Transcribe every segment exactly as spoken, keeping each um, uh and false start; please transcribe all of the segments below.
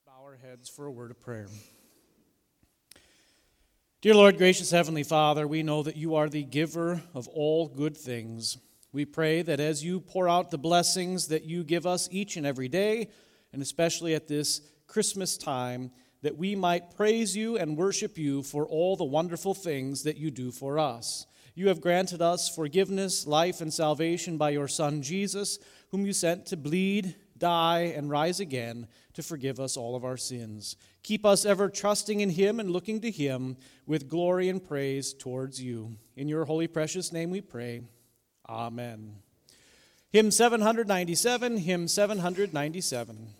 Bow our heads for a word of prayer. Dear Lord, gracious Heavenly Father, we know that you are the giver of all good things. We pray that as you pour out the blessings that you give us each and every day, and especially at this Christmas time, that we might praise you and worship you for all the wonderful things that you do for us. You have granted us forgiveness, life, and salvation by your Son, Jesus, whom you sent to bleed, die, and rise again to forgive us all of our sins. Keep us ever trusting in him and looking to him with glory and praise towards you. In your holy precious name we pray. Amen. Hymn seven ninety-seven, hymn seven ninety-seven.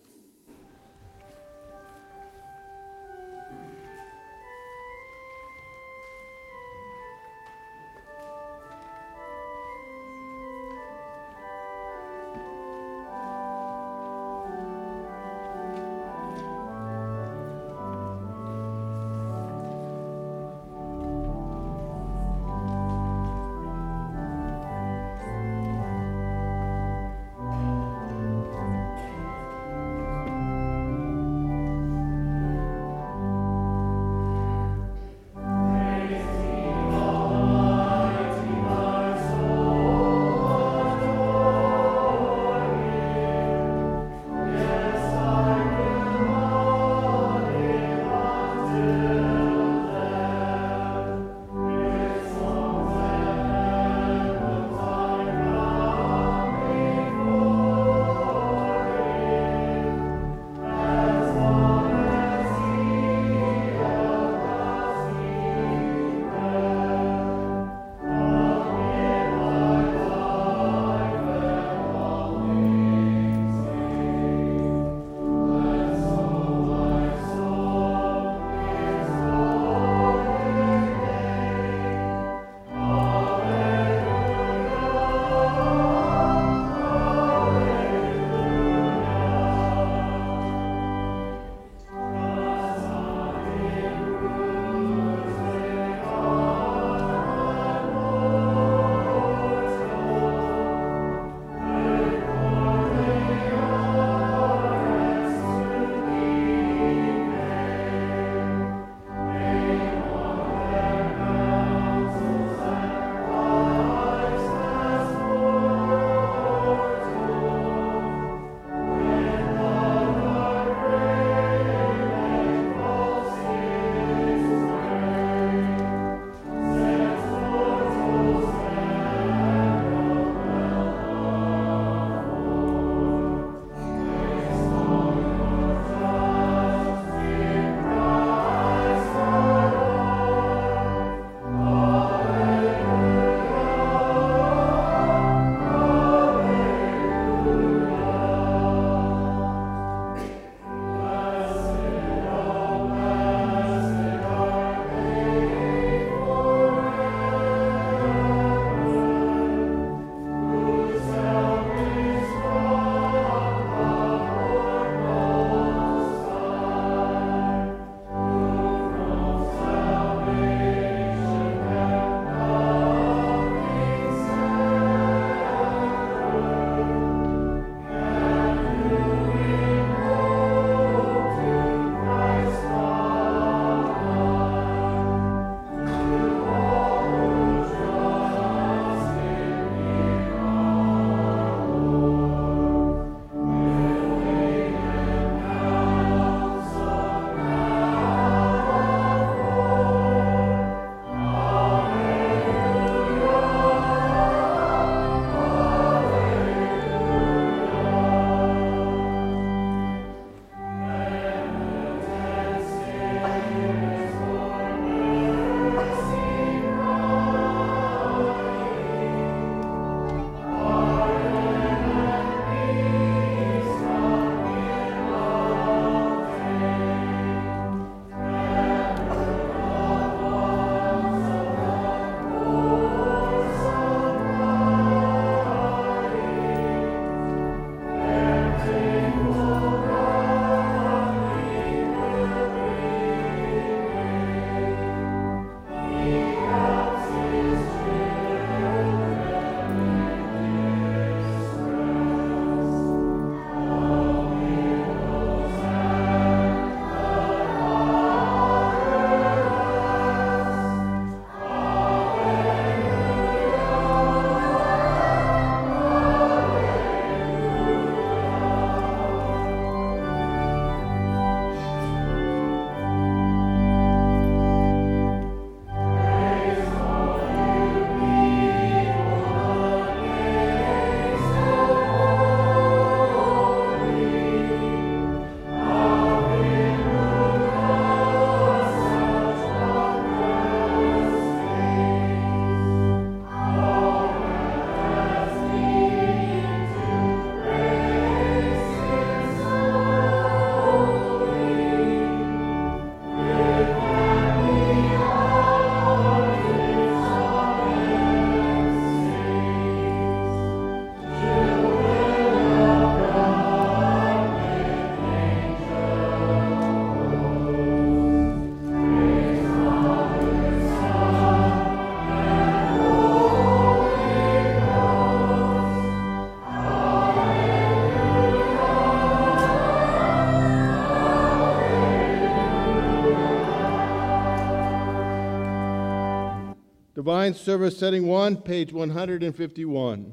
Divine Service Setting one, page one hundred fifty-one.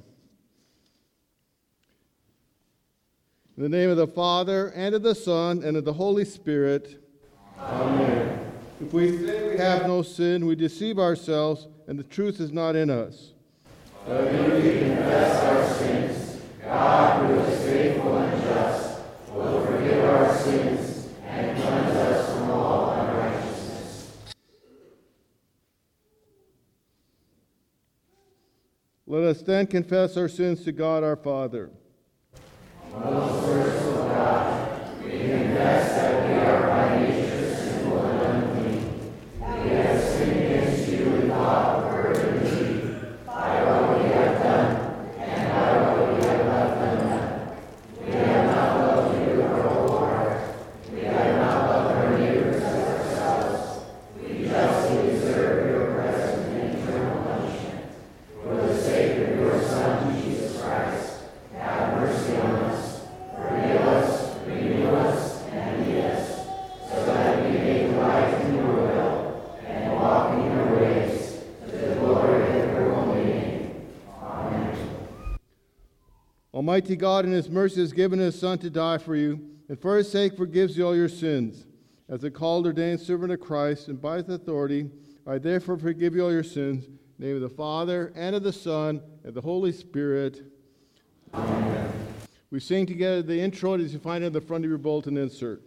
In the name of the Father, and of the Son, and of the Holy Spirit. Amen. If we say we have no sin, we deceive ourselves, and the truth is not in us. But if we confess our sins, God, who is faithful and just, will forgive our sins and cleanse us from all unrighteousness. Let us then confess our sins to God our Father. Most merciful God, we confess that we are by nature sinful and unclean. We have sinned against you in thought, word, and deed, by what we have done, and by what we have left undone. We have not loved you with our whole heart. We have not loved our neighbors as ourselves. We justly deserve your present and eternal punishment. For the sake of your Son, Jesus Christ, have mercy on us. Forgive us, renew us, and lead us, so that we may delight in your will and walk in your ways, to the glory of your holy name. Amen. Almighty God in his mercy has given his Son to die for you, and for his sake forgives you all your sins. As a called, ordained servant of Christ, and by his authority, I therefore forgive you all your sins. In the name of the Father, and of the Son, and of the Holy Spirit. Amen. We sing together the intro as you find it in the front of your bulletin insert.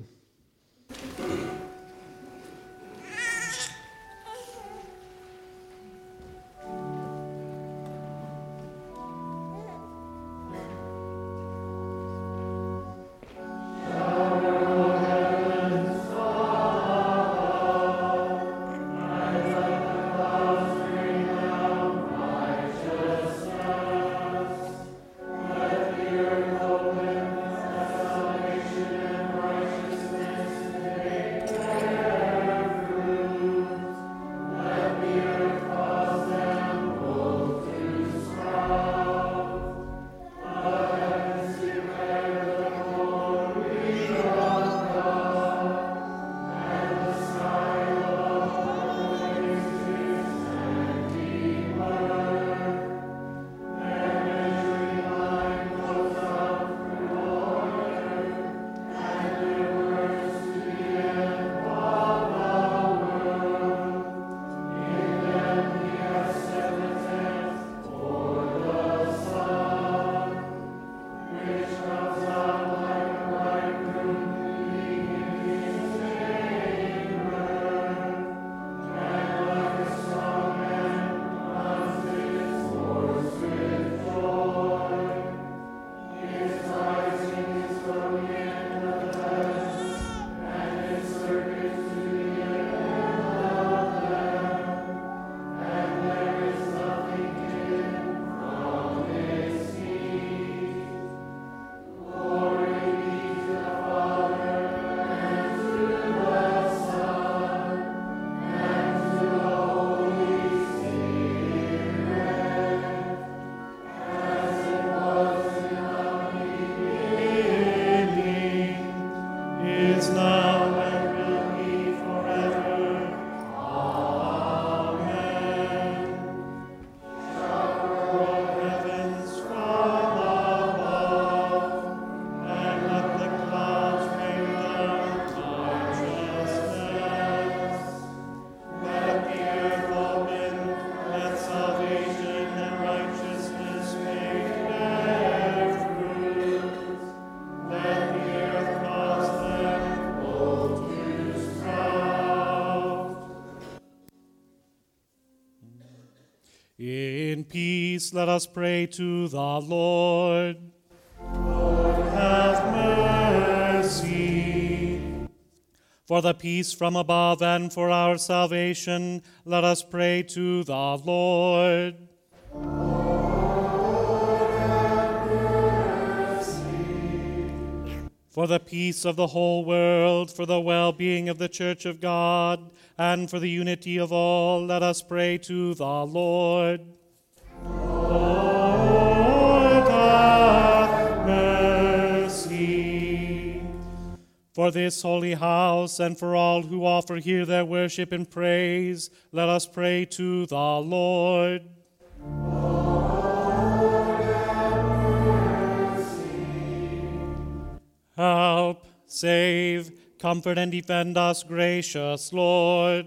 In peace, let us pray to the Lord. Lord, have mercy. For the peace from above and for our salvation, let us pray to the Lord. Lord, have mercy. For the peace of the whole world, for the well-being of the Church of God, and for the unity of all, let us pray to the Lord. Lord, have mercy. For this holy house and for all who offer here their worship and praise, let us pray to the Lord. Lord, have mercy. Help, save, comfort, and defend us, gracious Lord.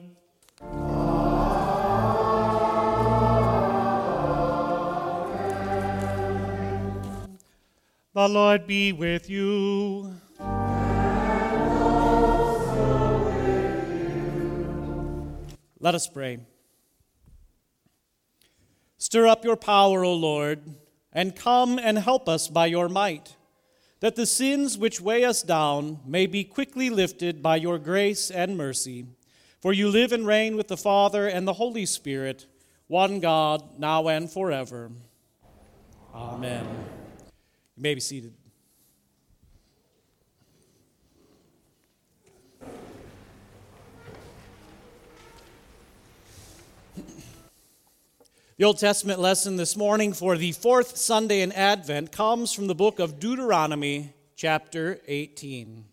Amen. The Lord be with you. Let us pray. Stir up your power, O Lord, and come and help us by your might, that the sins which weigh us down may be quickly lifted by your grace and mercy. For you live and reign with the Father and the Holy Spirit, one God, now and forever. Amen. You may be seated. The Old Testament lesson this morning for the fourth Sunday in Advent comes from the book of Deuteronomy, chapter eighteen.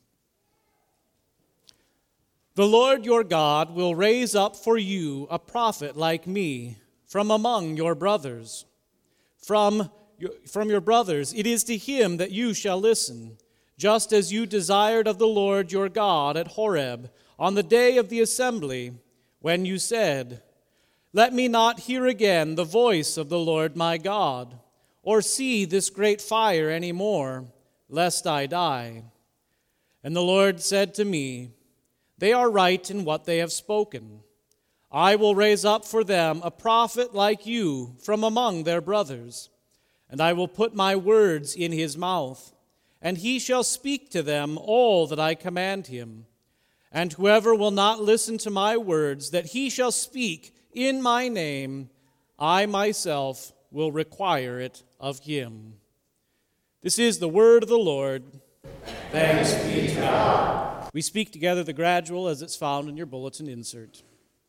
The Lord your God will raise up for you a prophet like me from among your brothers. From your, from your brothers it is to him that you shall listen, just as you desired of the Lord your God at Horeb on the day of the assembly, when you said, Let me not hear again the voice of the Lord my God, or see this great fire any more, lest I die. And the Lord said to me, They are right in what they have spoken. I will raise up for them a prophet like you from among their brothers, and I will put my words in his mouth, and he shall speak to them all that I command him. And whoever will not listen to my words that he shall speak in my name, I myself will require it of him. This is the word of the Lord. Thanks be to God. We speak together the gradual as it's found in your bulletin insert.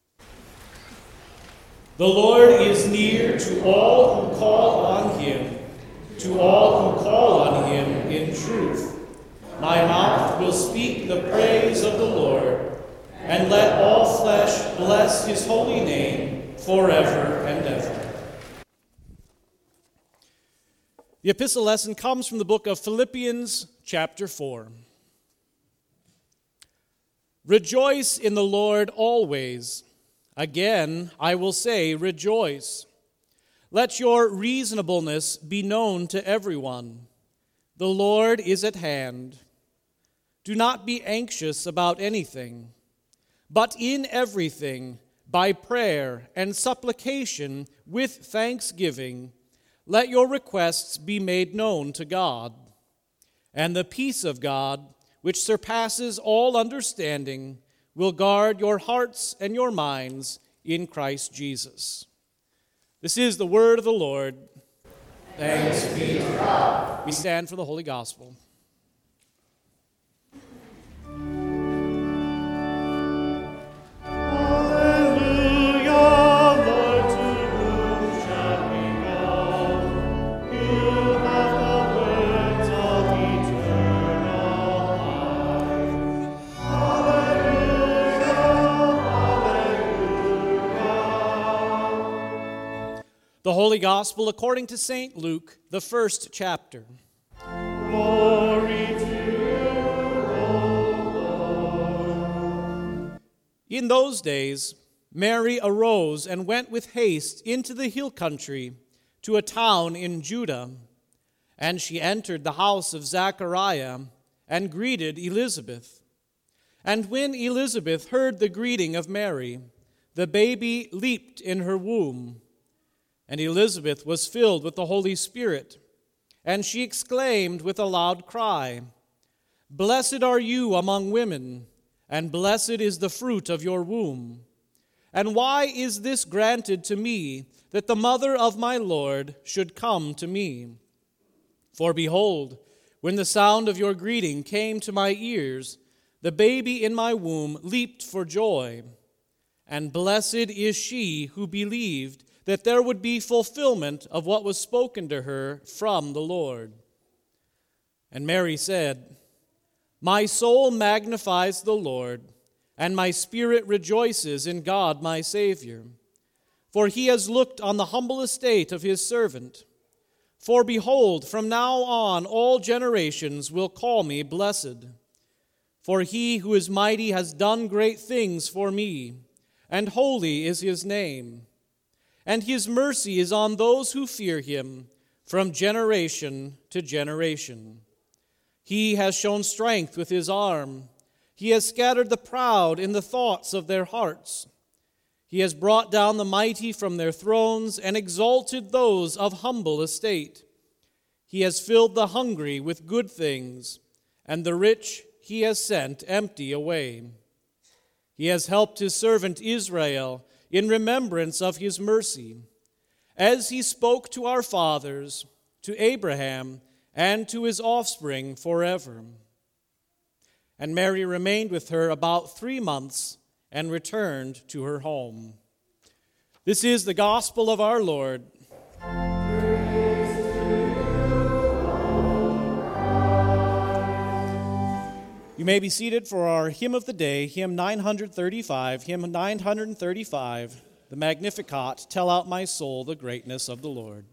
The Lord is near to all who call on him, to all who call on him in truth. My mouth will speak the praise of the Lord, and let all flesh bless his holy name forever and ever. The epistle lesson comes from the book of Philippians, chapter four. Rejoice in the Lord always. Again, I will say, rejoice. Let your reasonableness be known to everyone. The Lord is at hand. Do not be anxious about anything, but in everything, by prayer and supplication with thanksgiving, let your requests be made known to God. And the peace of God, which surpasses all understanding, will guard your hearts and your minds in Christ Jesus. This is the word of the Lord. Thanks be to God. We stand for the Holy Gospel. The Holy Gospel according to Saint Luke, the first chapter. Glory to you, O Lord. In those days, Mary arose and went with haste into the hill country to a town in Judah. And she entered the house of Zachariah and greeted Elizabeth. And when Elizabeth heard the greeting of Mary, the baby leaped in her womb. And Elizabeth was filled with the Holy Spirit, and she exclaimed with a loud cry, Blessed are you among women, and blessed is the fruit of your womb. And why is this granted to me, that the mother of my Lord should come to me? For behold, when the sound of your greeting came to my ears, the baby in my womb leaped for joy. And blessed is she who believed that there would be fulfillment of what was spoken to her from the Lord. And Mary said, My soul magnifies the Lord, and my spirit rejoices in God my Savior. For he has looked on the humble estate of his servant. For behold, from now on all generations will call me blessed. For he who is mighty has done great things for me, and holy is his name. And his mercy is on those who fear him from generation to generation. He has shown strength with his arm. He has scattered the proud in the thoughts of their hearts. He has brought down the mighty from their thrones and exalted those of humble estate. He has filled the hungry with good things, and the rich he has sent empty away. He has helped his servant Israel in remembrance of his mercy, as he spoke to our fathers, to Abraham, and to his offspring forever. And Mary remained with her about three months and returned to her home. This is the gospel of our Lord. Praise to you, O Christ. You may be seated for our hymn of the day, hymn nine thirty-five. Hymn nine thirty-five, the Magnificat, Tell Out My Soul the Greatness of the Lord.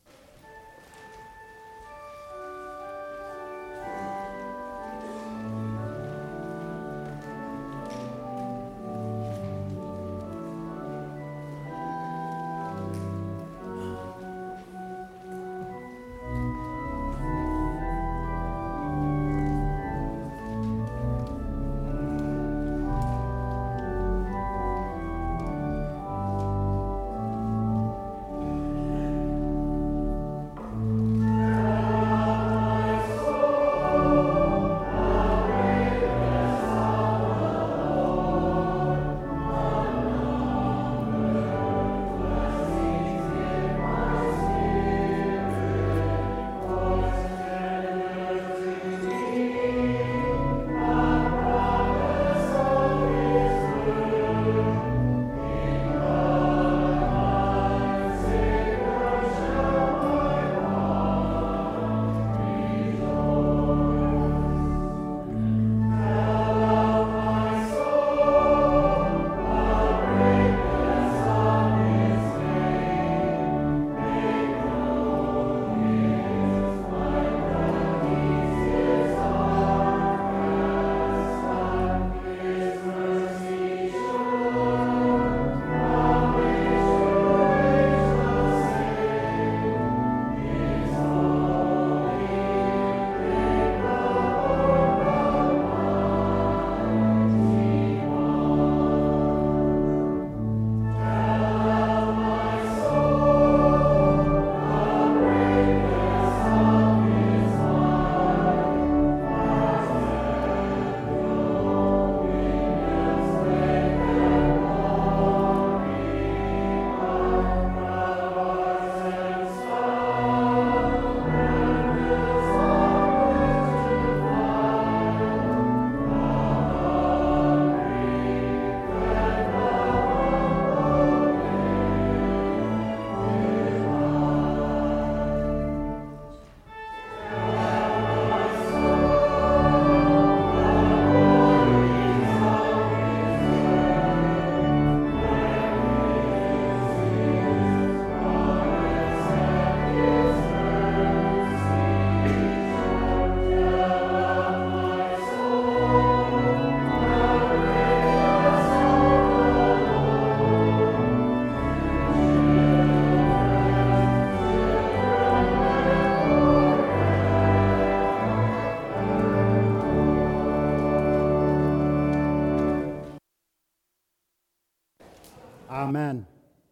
Amen.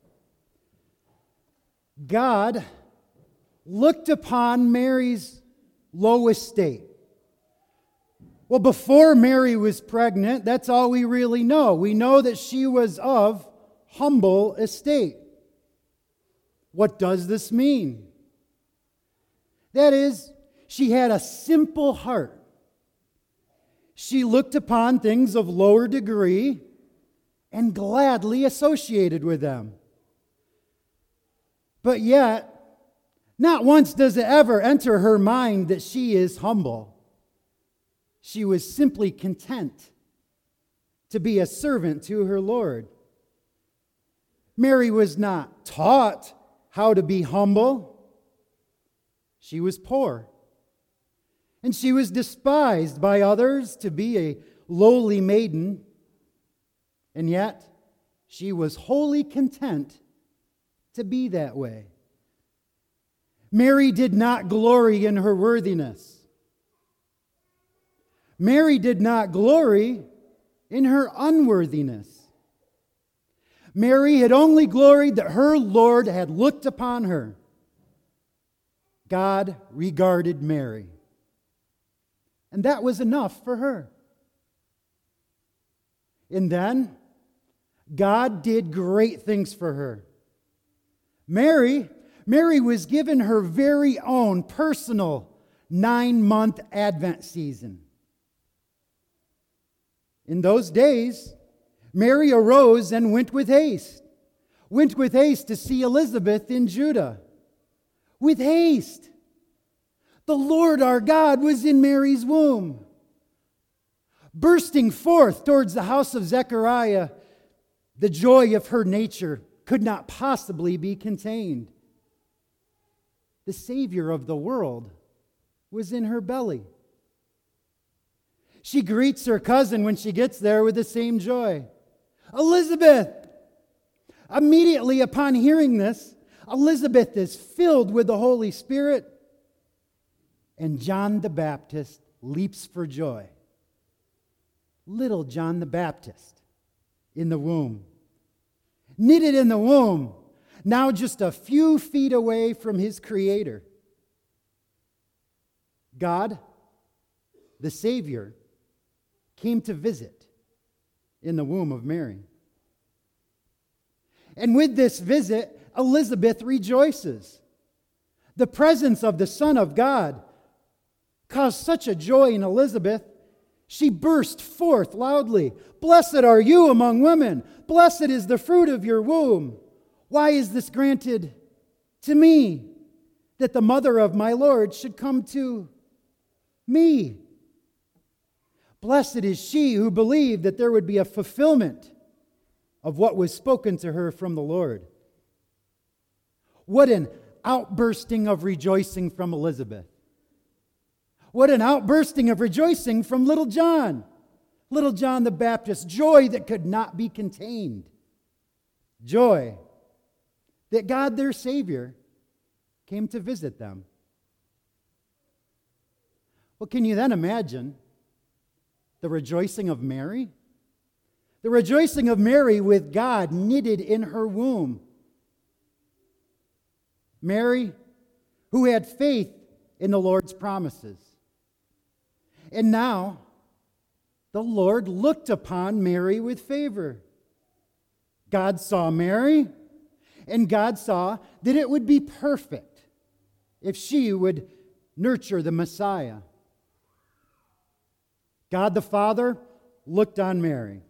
God looked upon Mary's low estate. Well, before Mary was pregnant, that's all we really know. We know that she was of humble estate. What does this mean? That is, she had a simple heart. She looked upon things of lower degree and gladly associated with them. But yet, not once does it ever enter her mind that she is humble. She was simply content to be a servant to her Lord. Mary was not taught how to be humble. She was poor. And she was despised by others to be a lowly maiden. And yet, she was wholly content to be that way. Mary did not glory in her worthiness. Mary did not glory in her unworthiness. Mary had only gloried that her Lord had looked upon her. God regarded Mary. And that was enough for her. And then, God did great things for her. Mary, Mary was given her very own personal nine-month Advent season. In those days, Mary arose and went with haste. Went with haste to see Elizabeth in Judah. With haste. The Lord our God was in Mary's womb. Bursting forth towards the house of Zechariah, the joy of her nature could not possibly be contained. The Savior of the world was in her belly. She greets her cousin when she gets there with the same joy. Elizabeth! Immediately upon hearing this, Elizabeth is filled with the Holy Spirit, and John the Baptist leaps for joy. Little John the Baptist in the womb. Knitted in the womb, now just a few feet away from his Creator. God, the Savior, came to visit in the womb of Mary. And with this visit, Elizabeth rejoices. The presence of the Son of God caused such a joy in Elizabeth, she burst forth loudly. Blessed are you among women. Blessed is the fruit of your womb. Why is this granted to me, that the mother of my Lord should come to me? Blessed is she who believed that there would be a fulfillment of what was spoken to her from the Lord. What an outbursting of rejoicing from Elizabeth. What an outbursting of rejoicing from little John. Little John the Baptist. Joy that could not be contained. Joy that God, their Savior, came to visit them. Well, can you then imagine the rejoicing of Mary? The rejoicing of Mary with God knitted in her womb. Mary, who had faith in the Lord's promises. And now, the Lord looked upon Mary with favor. God saw Mary, and God saw that it would be perfect if she would nurture the Messiah. God the Father looked on Mary.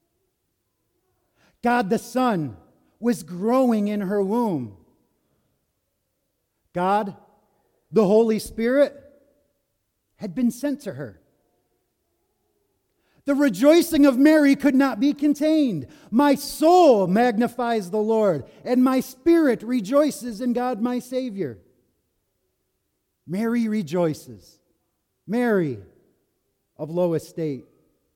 God the Son was growing in her womb. God, the Holy Spirit, had been sent to her. The rejoicing of Mary could not be contained. My soul magnifies the Lord, and my spirit rejoices in God my Savior. Mary rejoices. Mary of low estate.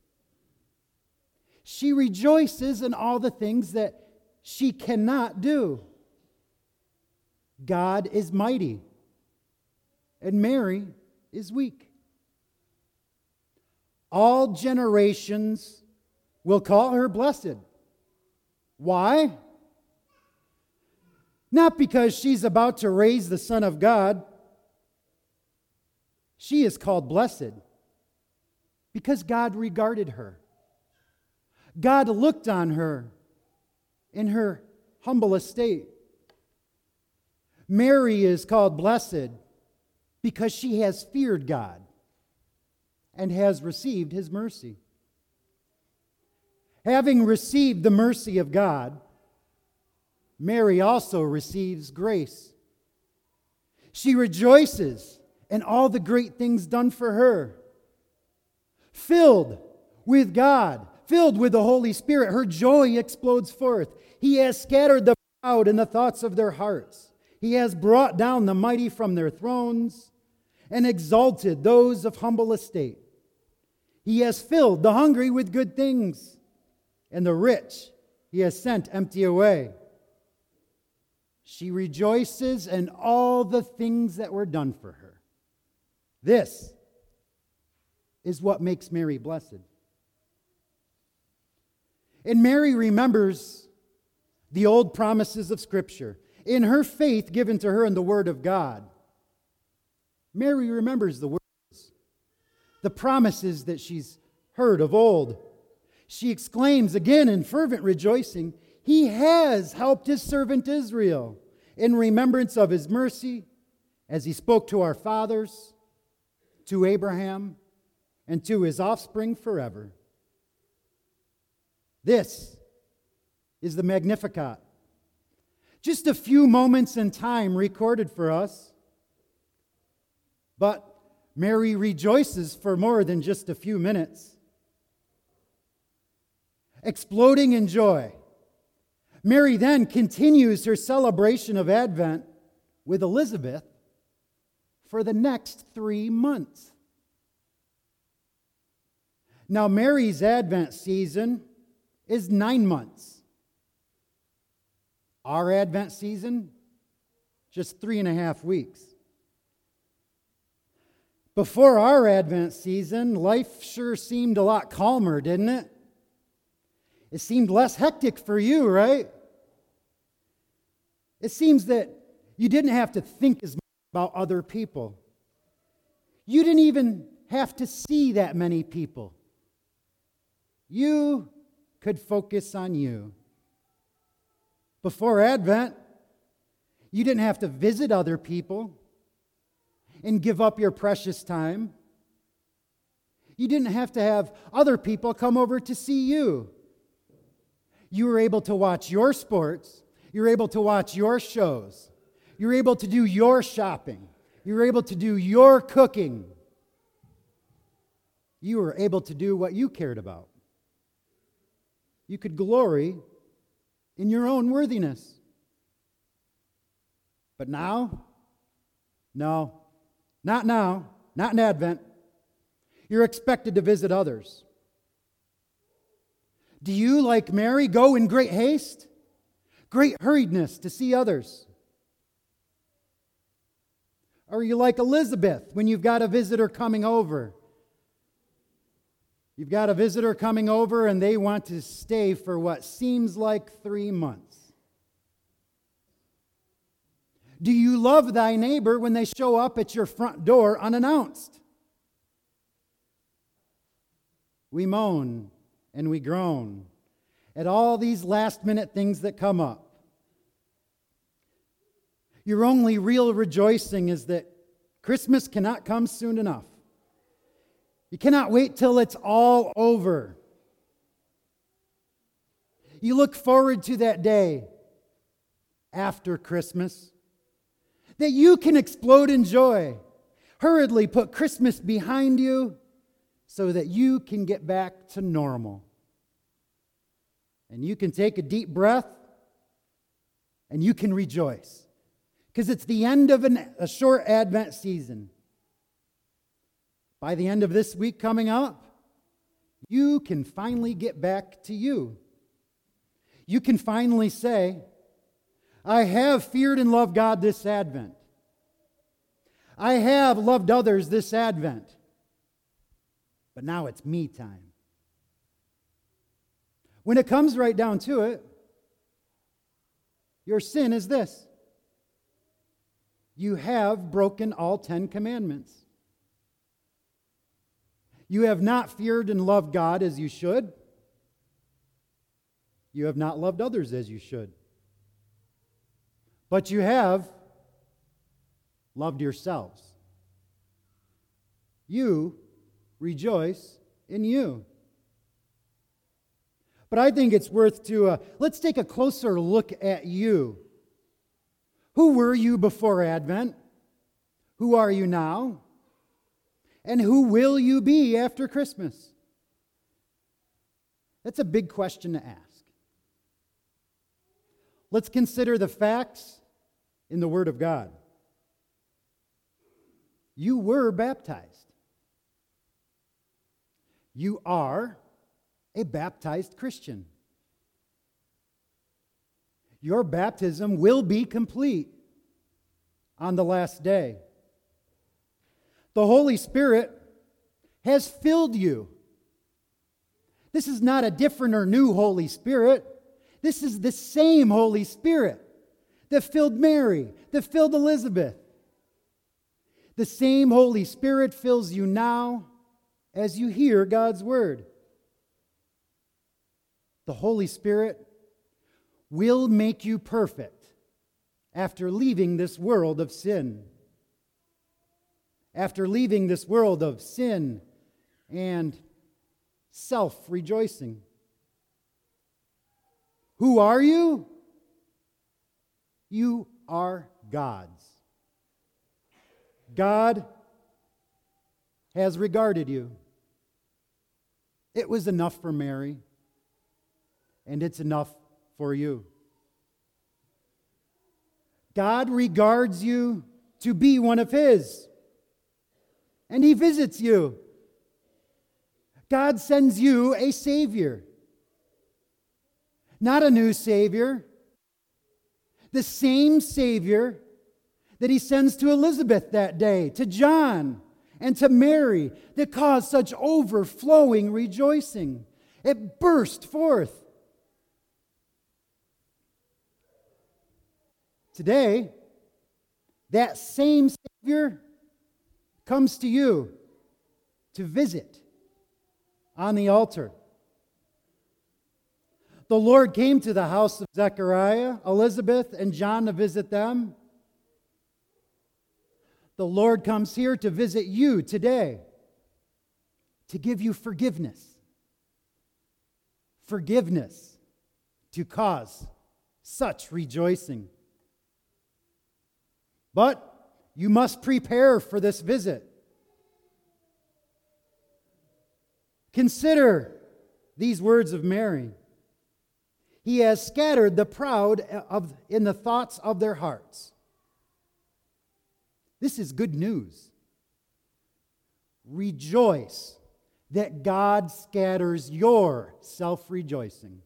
She rejoices in all the things that she cannot do. God is mighty, and Mary is weak. All generations will call her blessed. Why? Not because she's about to raise the Son of God. She is called blessed because God regarded her. God looked on her in her humble estate. Mary is called blessed because she has feared God and has received His mercy. Having received the mercy of God, Mary also receives grace. She rejoices in all the great things done for her. filled with God, filled with the Holy Spirit. Her joy explodes forth. He has scattered the proud in the thoughts of their hearts. He has brought down the mighty from their thrones and exalted those of humble estate. He has filled the hungry with good things, and the rich he has sent empty away. She rejoices in all the things that were done for her. This is what makes Mary blessed. And Mary remembers the old promises of Scripture. In her faith given to her in the Word of God, Mary remembers the words, the promises that she's heard of old. She exclaims again in fervent rejoicing, He has helped His servant Israel in remembrance of His mercy, as He spoke to our fathers, to Abraham, and to his offspring forever. This is the Magnificat. Just a few moments in time recorded for us, but Mary rejoices for more than just a few minutes. Exploding in joy, Mary then continues her celebration of Advent with Elizabeth for the next three months. Now, Mary's Advent season is nine months. Our Advent season, just three and a half weeks. Before our Advent season, life sure seemed a lot calmer, didn't it? It seemed less hectic for you, right? It seems that you didn't have to think as much about other people. You didn't even have to see that many people. You could focus on you. Before Advent, you didn't have to visit other people and give up your precious time. You didn't have to have other people come over to see you. You were able to watch your sports. You were able to watch your shows. You were able to do your shopping. You were able to do your cooking. You were able to do what you cared about. You could glory in your own worthiness. But now, no, not now, not in Advent. You're expected to visit others. Do you, like Mary, go in great haste, great hurriedness to see others? Or are you like Elizabeth when you've got a visitor coming over? You've got a visitor coming over and they want to stay for what seems like three months. Do you love thy neighbor when they show up at your front door unannounced? We moan and we groan at all these last-minute things that come up. Your only real rejoicing is that Christmas cannot come soon enough. You cannot wait till it's all over. You look forward to that day after Christmas that you can explode in joy. Hurriedly put Christmas behind you so that you can get back to normal. And you can take a deep breath and you can rejoice. Because it's the end of an, a short Advent season. By the end of this week coming up, you can finally get back to you. You can finally say, I have feared and loved God this Advent. I have loved others this Advent. But now it's me time. When it comes right down to it, your sin is this. You have broken all Ten Commandments. You have not feared and loved God as you should. You have not loved others as you should. But you have loved yourselves. You rejoice in you. But I think it's worth to, uh, let's take a closer look at you. Who were you before Advent? Who are you now? And who will you be after Christmas? That's a big question to ask. Let's consider the facts in the Word of God. You were baptized. You are a baptized Christian. Your baptism will be complete on the last day. The Holy Spirit has filled you. This is not a different or new Holy Spirit. This is the same Holy Spirit that filled Mary, that filled Elizabeth. The same Holy Spirit fills you now as you hear God's word. The Holy Spirit will make you perfect after leaving this world of sin. After leaving this world of sin and self-rejoicing. Who are you? You are God's. God has regarded you. It was enough for Mary, and it's enough for you. God regards you to be one of His, and He visits you. God sends you a Savior. Not a new Savior. The same Savior that He sends to Elizabeth that day, to John, and to Mary, that caused such overflowing rejoicing. It burst forth. Today, that same Savior comes to you to visit on the altar. The Lord came to the house of Zechariah, Elizabeth, and John to visit them. The Lord comes here to visit you today, to give you forgiveness. Forgiveness to cause such rejoicing. But you must prepare for this visit. Consider these words of Mary. He has scattered the proud of, in the thoughts of their hearts. This is good news. Rejoice that God scatters your self-rejoicing.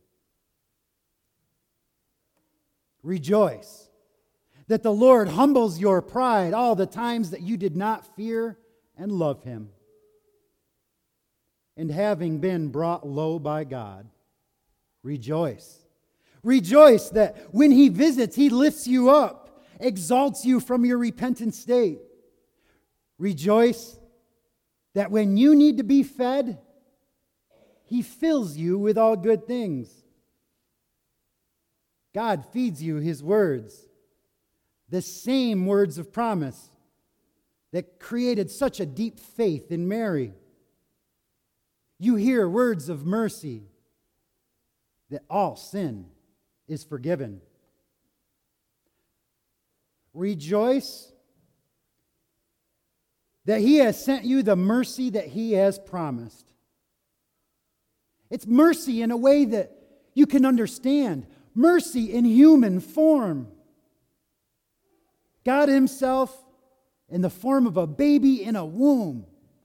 Rejoice that the Lord humbles your pride all the times that you did not fear and love Him. And having been brought low by God, rejoice. Rejoice that when He visits, He lifts you up, exalts you from your repentant state. Rejoice that when you need to be fed, He fills you with all good things. God feeds you His words, the same words of promise that created such a deep faith in Mary. You hear words of mercy, that all sin is forgiven. Rejoice that He has sent you the mercy that He has promised. It's mercy in a way that you can understand. Mercy in human form. God Himself in the form of a baby in a womb.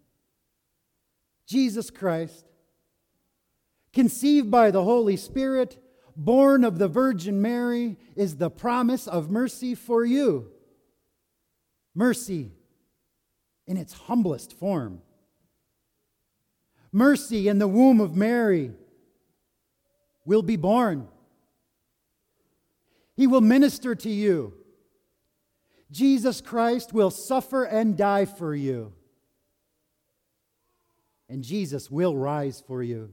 Jesus Christ, conceived by the Holy Spirit, born of the Virgin Mary, is the promise of mercy for you. Mercy in its humblest form. Mercy in the womb of Mary will be born. He will minister to you. Jesus Christ will suffer and die for you. And Jesus will rise for you.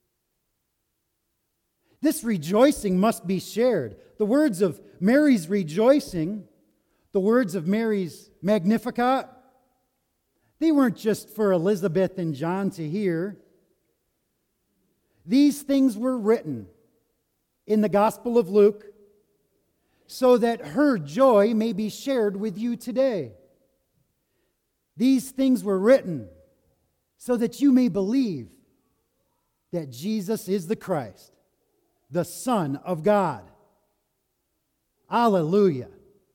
This rejoicing must be shared. The words of Mary's rejoicing, the words of Mary's Magnificat, they weren't just for Elizabeth and John to hear. These things were written in the Gospel of Luke so that her joy may be shared with you today. These things were written so that you may believe that Jesus is the Christ, the Son of God. Alleluia.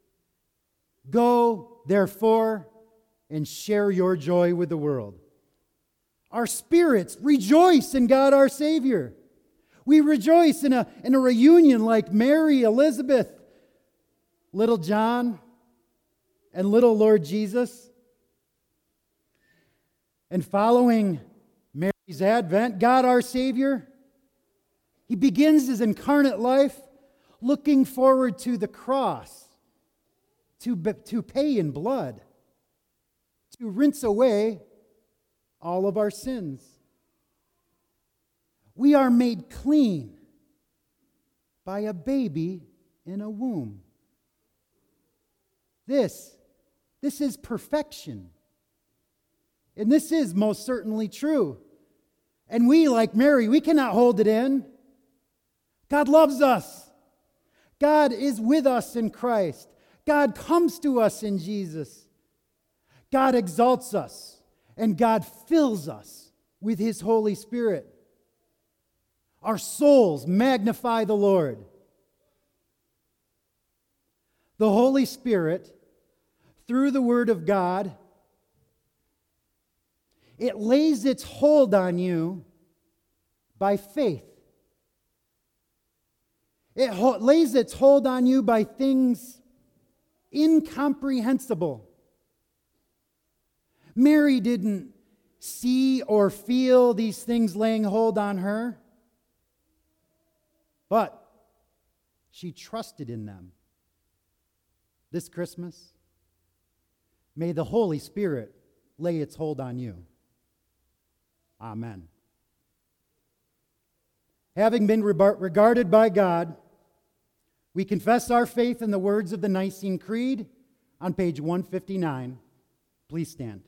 Go, therefore, and share your joy with the world. Our spirits rejoice in God our Savior. We rejoice in a, in a reunion like Mary, Elizabeth, little John, and little Lord Jesus. And following Mary's advent, God our Savior, He begins His incarnate life looking forward to the cross, to, to pay in blood, to rinse away all of our sins. We are made clean by a baby in a womb. This, this is perfection. And this is most certainly true. And we, like Mary, we cannot hold it in. God loves us. God is with us in Christ. God comes to us in Jesus. God exalts us. And God fills us with His Holy Spirit. Our souls magnify the Lord. The Holy Spirit, through the Word of God, it lays its hold on you by faith. It ho- lays its hold on you by things incomprehensible. Mary didn't see or feel these things laying hold on her, but she trusted in them. This Christmas, may the Holy Spirit lay its hold on you. Amen. Having been regarded by God, we confess our faith in the words of the Nicene Creed on page one fifty-nine. Please stand.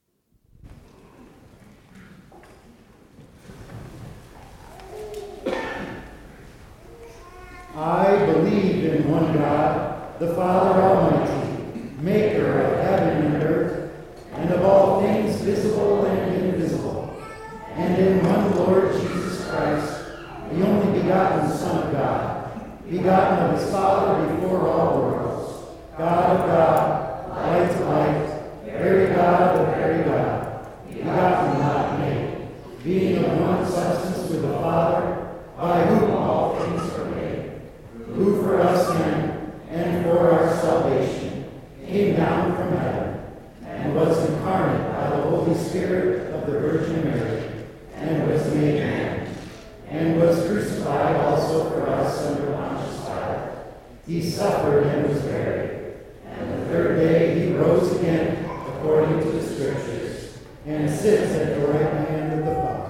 I believe in one God, the Father Almighty, maker of heaven and earth, and of all things visible and invisible, and in one Lord Jesus Christ, the only begotten Son of God, begotten of His Father before all worlds, God of God, light of light, very God of very God, begotten, not made, being of one substance with the Father, by whom all things are made, who for us men and for our salvation came down from heaven, and was incarnate by the Holy Spirit of the Virgin Mary, and was made man, and was crucified also for us under Pontius Pilate. He suffered and was buried, and the third day He rose again according to the Scriptures, and sits at the right hand of the Father.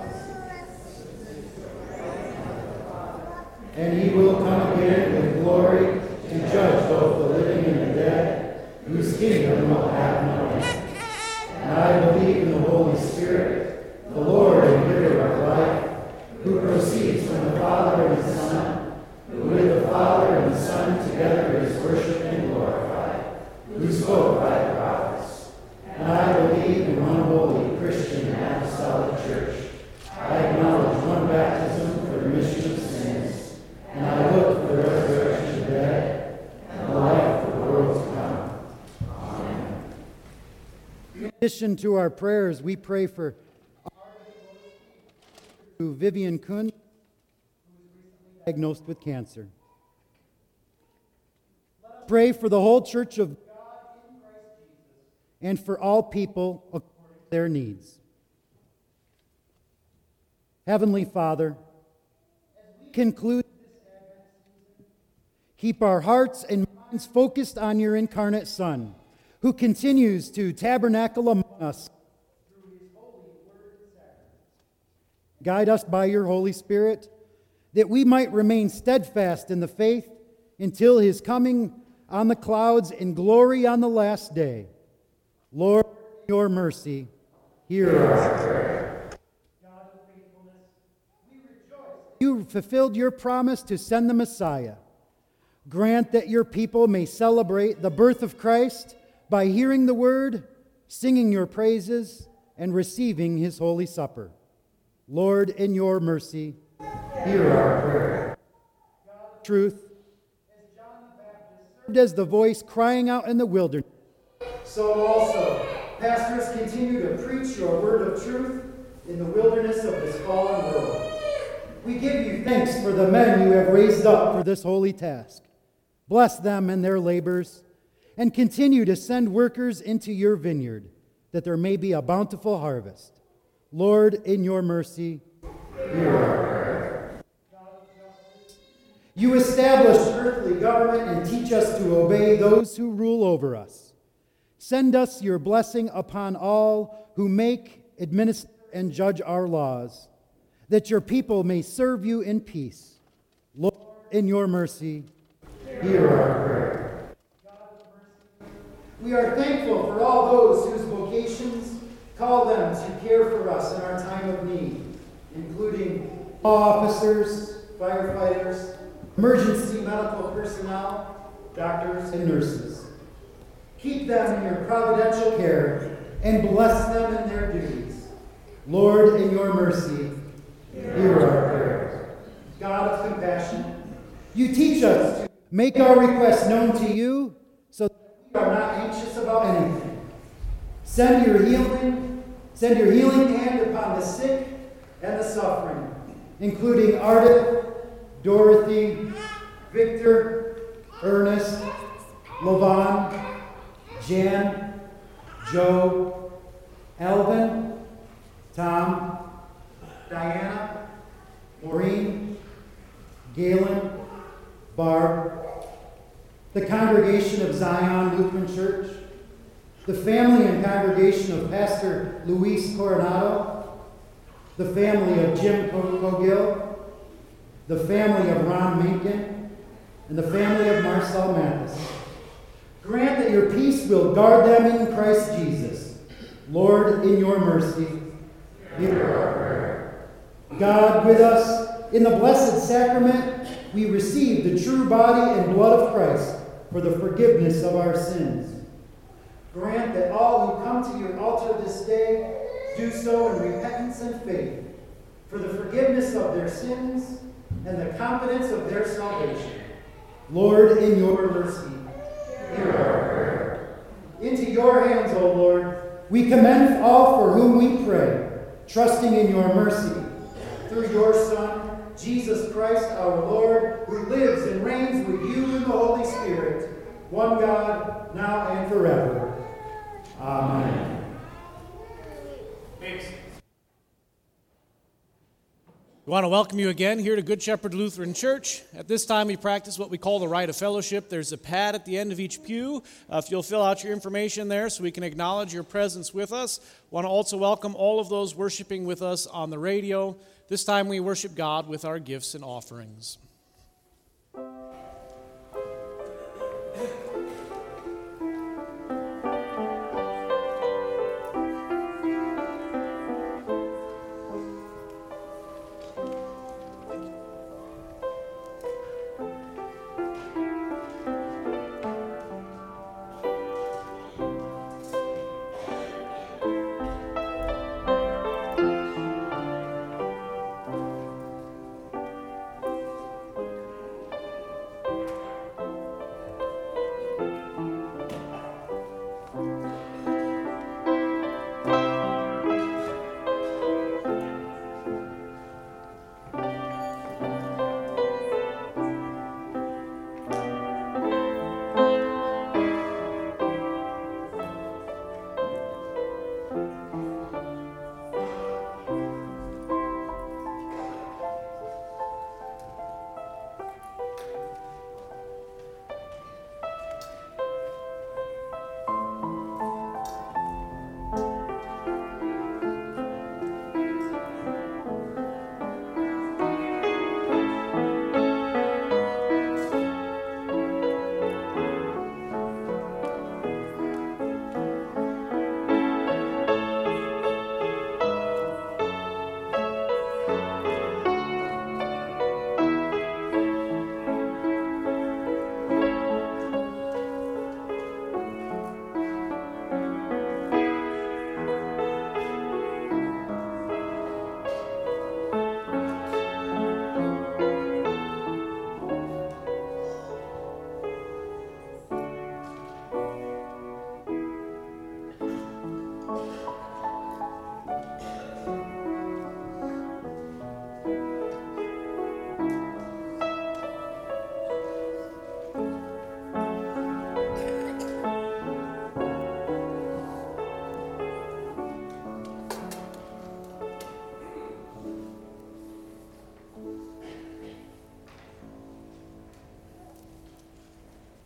And He will come again with glory to judge both the living and the dead, whose kingdom will have no end. And I believe in the Holy Spirit, the Lord and giver of life, who proceeds from the Father and the Son, who with the Father and the Son together is worshipped and glorified, who spoke by the prophets. And I believe in one holy Christian and apostolic church. I acknowledge one baptism for remission of sins, and I look for the resurrection of the dead and the life of the world to come. Amen. In addition to our prayers, we pray for Vivian Kuhn, who was recently diagnosed with cancer. Pray for the whole Church of God in Christ Jesus and for all people according to their needs. Heavenly Father, as we conclude this Advent season, keep our hearts and minds focused on your incarnate Son, who continues to tabernacle among us through His holy word and sacraments. Guide us by your Holy Spirit, that we might remain steadfast in the faith until His coming on the clouds in glory on the last day. Lord, in your mercy, hear our prayer. God of faithfulness, we rejoice that you fulfilled your promise to send the Messiah. Grant that your people may celebrate the birth of Christ by hearing the word, singing your praises, and receiving his holy supper. Lord, in your mercy, hear our prayer. Truth, as John the Baptist served as the voice crying out in the wilderness, so also pastors continue to preach your word of truth in the wilderness of this fallen world. We give you thanks for the men you have raised up for this holy task. Bless them in their labors, and continue to send workers into your vineyard, that there may be a bountiful harvest. Lord, in your mercy, hear our prayer. You establish earthly government and teach us to obey those who rule over us. Send us your blessing upon all who make, administer, and judge our laws, that your people may serve you in peace. Lord, in your mercy, hear our prayer. We are thankful for all those whose vocations call them to care for us in our time of need, including law officers, firefighters, emergency medical personnel, doctors, and nurses. Keep them in your providential care and bless them in their duties. Lord, in your mercy, hear our prayer. God of compassion, you teach us to make our requests known to you so that we are not anxious about anything. Send your healing, send your healing hand upon the sick and the suffering, including Ardith, Dorothy, Victor, Ernest, Lavon, Jan, Joe, Alvin, Tom, Diana, Maureen, Galen, Barb, the congregation of Zion Lutheran Church, the family and congregation of Pastor Luis Coronado, the family of Jim Cogill, the family of Ron Minkin, and the family of Marcel Mathis. Grant that your peace will guard them in Christ Jesus. Lord, in your mercy, hear our prayer. God, with us, in the blessed sacrament, we receive the true body and blood of Christ for the forgiveness of our sins. Grant that all who come to your altar this day do so in repentance and faith for the forgiveness of their sins and the confidence of their salvation. Lord, in your mercy, hear our prayer. Into your hands, O Lord, we commend all for whom we pray, trusting in your mercy. Through your Son, Jesus Christ our Lord, who lives and reigns with you in the Holy Spirit, one God, now and forever. Amen. Thanks. We want to welcome you again here to Good Shepherd Lutheran Church. At this time, we practice what we call the rite of fellowship. There's a pad at the end of each pew. Uh, if you'll fill out your information there so we can acknowledge your presence with us. We want to also welcome all of those worshiping with us on the radio. This time, we worship God with our gifts and offerings.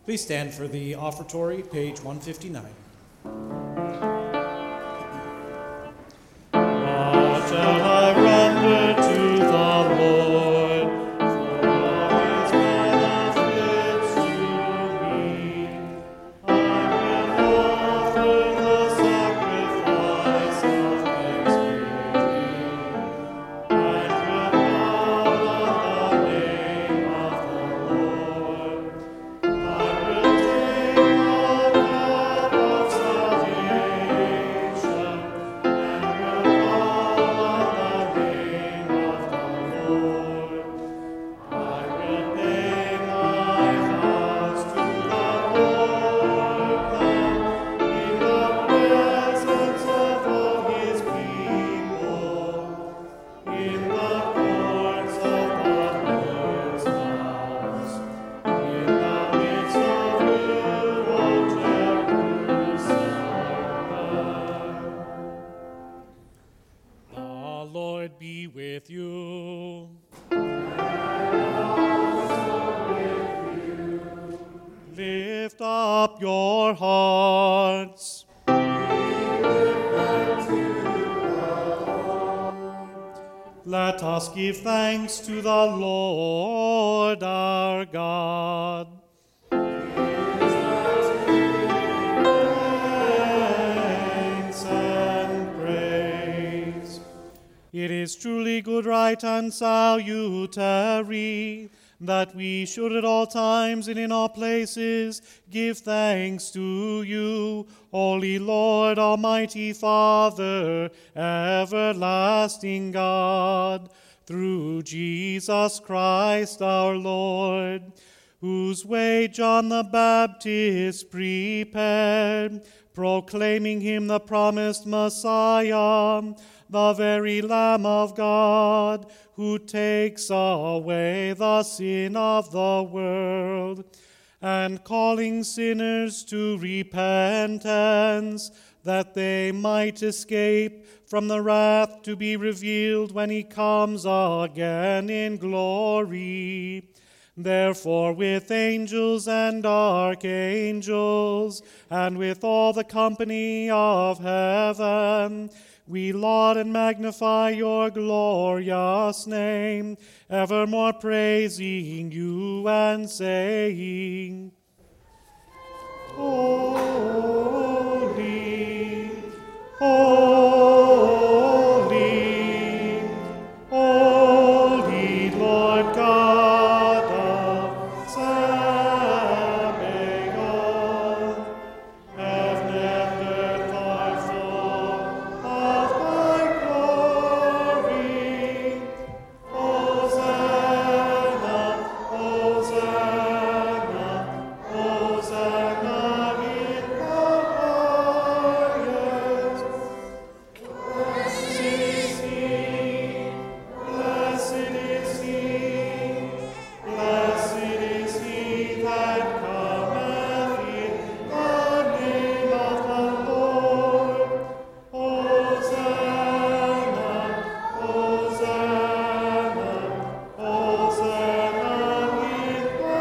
Please stand for the offertory, page one fifty-nine. What shall I render to the Lord for all his benefits to me? I will offer the sacrifice of thanksgiving, and will call on the name of the Lord. I will take the cup of salvation, and will call on the name of the Lord. I will pay my vows to the Lord in the presence of all his people, in the courts of the Lord's house, in the midst of you, O Jerusalem. The Lord be with you. Lift up your hearts. Let us give thanks to the Lord our God. Thanks and praise. It is truly good, right, and salutary that we should at all times and in all places give thanks to you, Holy Lord, Almighty Father, everlasting God, through Jesus Christ our Lord, whose way John the Baptist prepared, proclaiming him the promised Messiah, the very Lamb of God, who takes away the sin of the world, and calling sinners to repentance, that they might escape from the wrath to be revealed when he comes again in glory. Therefore, with angels and archangels, and with all the company of heaven, we laud and magnify your glorious name, evermore praising you and saying, Holy, holy, holy Lord God of Sabaoth, heaven and earth are full of thy glory. Hosanna, Hosanna, Hosanna in the highest. Blessed is he, blessed is he, blessed is he that cometh in the name of the Lord. Hosanna, Hosanna, Hosanna in the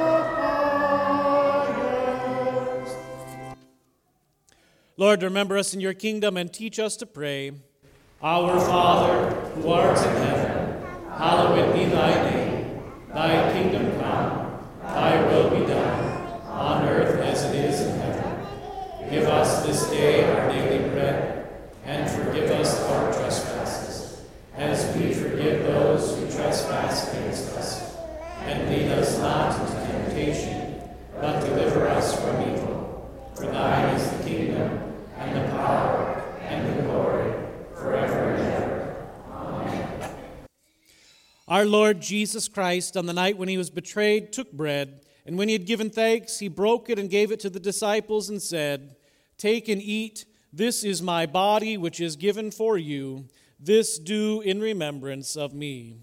highest. Lord, remember us in your kingdom and teach us to pray. Our Father, who art in heaven, hallowed be thy name. Thy kingdom come, thy will be done, on earth as it is in heaven. Give us this day our daily bread, and forgive us our trespasses, as we forgive those who trespass against us. And lead us not into temptation, but deliver us from evil. For thine is the kingdom, and the power, and the glory, forever and ever. Amen. Our Lord Jesus Christ, on the night when he was betrayed, took bread, and when he had given thanks, he broke it and gave it to the disciples and said, Take and eat, this is my body which is given for you. This do in remembrance of me.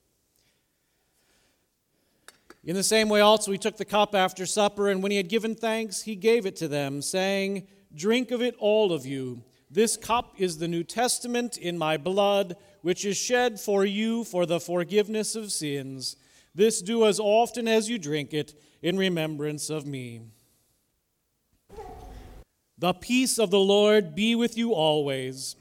In the same way also he took the cup after supper, and when he had given thanks, he gave it to them, saying, Drink of it, all of you. This cup is the New Testament in my blood, which is shed for you for the forgiveness of sins. This do as often as you drink it in remembrance of me. The peace of the Lord be with you always.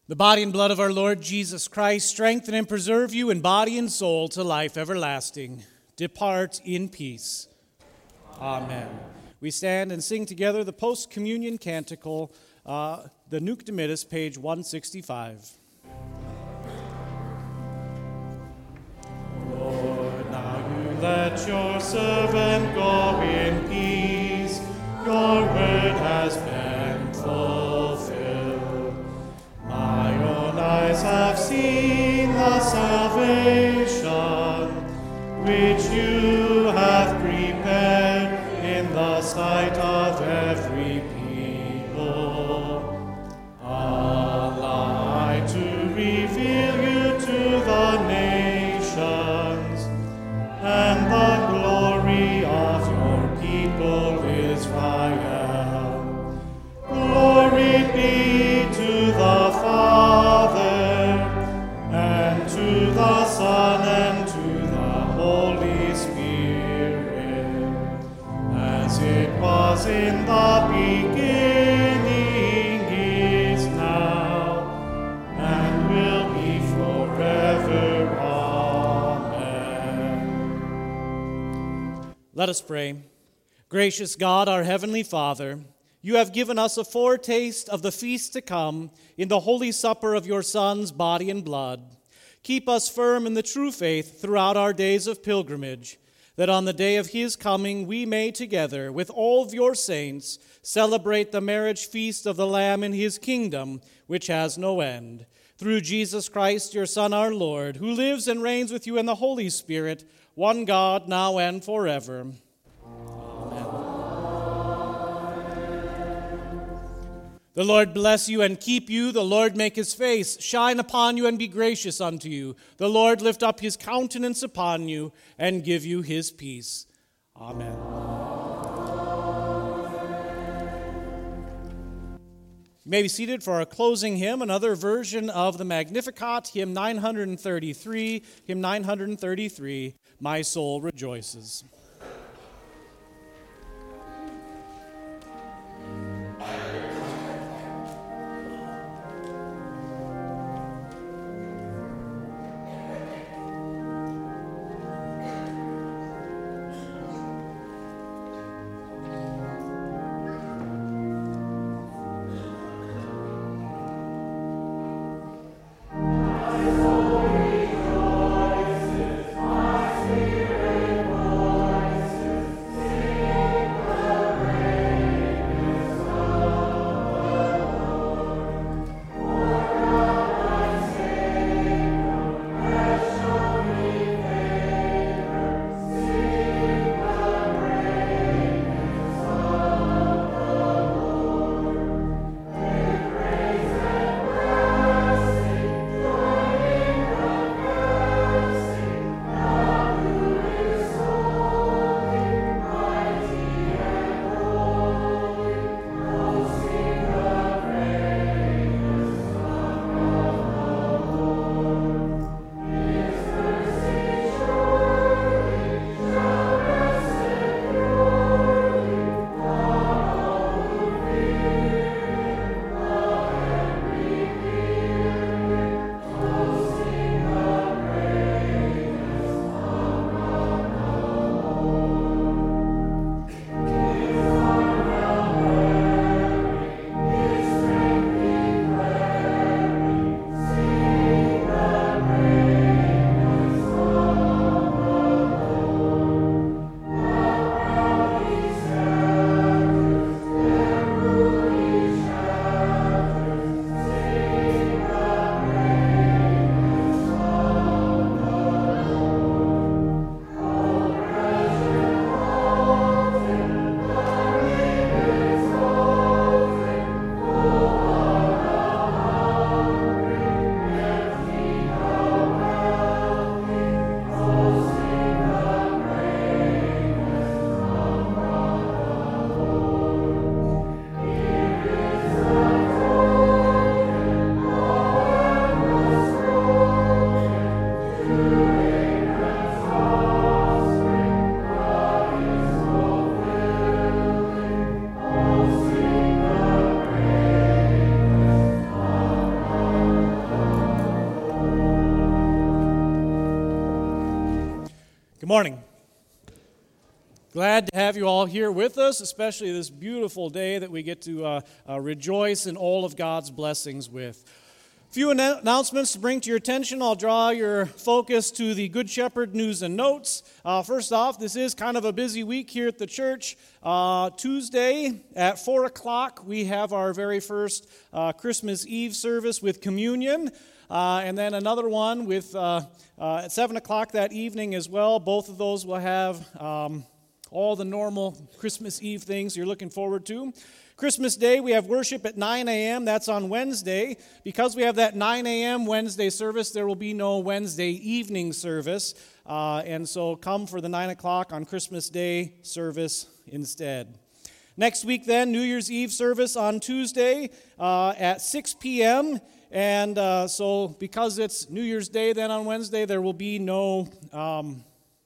The body and blood of our Lord Jesus Christ strengthen and preserve you in body and soul to life everlasting. Depart in peace. Amen. We stand and sing together the post-communion canticle, uh, the Nunc Dimittis, page one sixty-five. Lord, now you let your servant go in peace. Your word has been fulfilled. My own eyes have seen the salvation which you have prepared in the sight of every people. A light to reveal you to the nations, and the glory of your people Israel. Glory be to the Father, and to the Son, and to the Holy Spirit, as it was in the beginning, is now, and will be forever. Amen. Let us pray. Gracious God, our heavenly Father, you have given us a foretaste of the feast to come in the holy supper of your Son's body and blood. Keep us firm in the true faith throughout our days of pilgrimage, that on the day of his coming we may together, with all of your saints, celebrate the marriage feast of the Lamb in his kingdom, which has no end. Through Jesus Christ, your Son, our Lord, who lives and reigns with you in the Holy Spirit, one God, now and forever. The Lord bless you and keep you. The Lord make his face shine upon you and be gracious unto you. The Lord lift up his countenance upon you and give you his peace. Amen. You may be seated for our closing hymn, another version of the Magnificat, hymn nine thirty-three, hymn nine thirty-three, My Soul Rejoices. My soul rejoices, my spirit Good morning. Glad to have you all here with us, especially this beautiful day that we get to uh, uh, rejoice in all of God's blessings with. A few an- announcements to bring to your attention. I'll draw your focus to the Good Shepherd news and notes. Uh, first off, this is kind of a busy week here at the church. Uh, Tuesday at four o'clock, we have our very first uh, Christmas Eve service with communion. Uh, and then another one with uh, uh, at seven o'clock that evening as well. Both of those will have um, all the normal Christmas Eve things you're looking forward to. Christmas Day, we have worship at nine a.m. That's on Wednesday. Because we have that nine a.m. Wednesday service, there will be no Wednesday evening service. Uh, and so come for the nine o'clock on Christmas Day service instead. Next week then, New Year's Eve service on Tuesday uh, at six p.m., And uh, so because it's New Year's Day then on Wednesday, there will be no, um,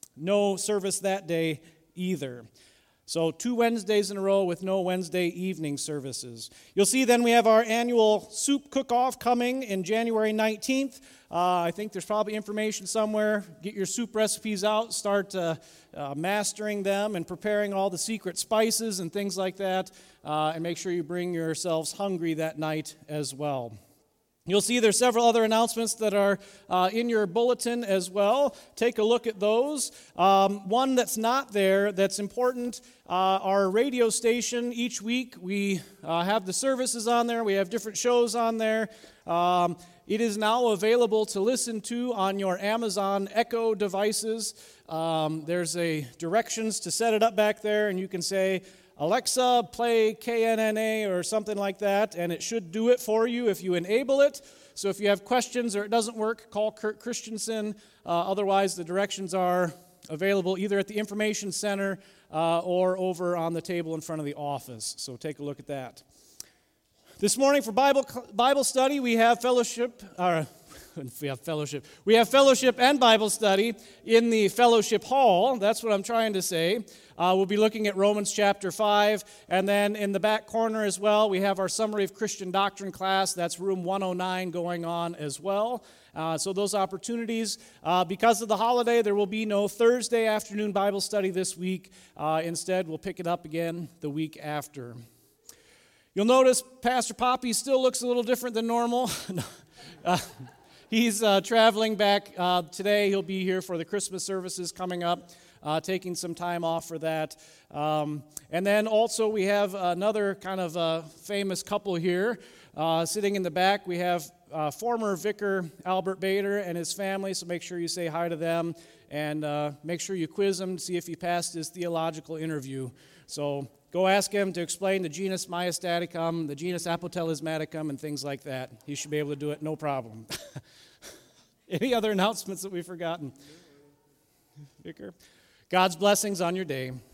no service that day either. So two Wednesdays in a row with no Wednesday evening services. You'll see then we have our annual soup cook-off coming in January nineteenth. Uh, I think there's probably information somewhere. Get your soup recipes out, start uh, uh, mastering them and preparing all the secret spices and things like that. Uh, and make sure you bring yourselves hungry that night as well. You'll see there's several other announcements that are uh, in your bulletin as well. Take a look at those. Um, one that's not there that's important, uh, our radio station. Each week we uh, have the services on there. We have different shows on there. Um, it is now available to listen to on your Amazon Echo devices. Um, there's a directions to set it up back there, and you can say, Alexa, play K N N A or something like that, and it should do it for you if you enable it. So if you have questions or it doesn't work, call Kurt Christensen. Uh, otherwise, the directions are available either at the information center uh, or over on the table in front of the office. So take a look at that. This morning for Bible Bible study, we have fellowship. Uh, we have fellowship. We have fellowship and Bible study in the fellowship hall. That's what I'm trying to say. Uh, we'll be looking at Romans chapter five, and then in the back corner as well, we have our Summary of Christian Doctrine class. That's room one oh nine going on as well. Uh, so those opportunities. Uh, because of the holiday, there will be no Thursday afternoon Bible study this week. Uh, instead, we'll pick it up again the week after. You'll notice Pastor Poppy still looks a little different than normal. uh, he's uh, traveling back uh, today. He'll be here for the Christmas services coming up. Uh, taking some time off for that. Um, and then also we have another kind of uh, famous couple here. Uh, sitting in the back, we have uh, former vicar Albert Bader and his family, so make sure you say hi to them, and uh, make sure you quiz him to see if he passed his theological interview. So go ask him to explain the genus Majastaticum, the genus Apotelismaticum, and things like that. He should be able to do it, no problem. Any other announcements that we've forgotten? Vicar? God's blessings on your day.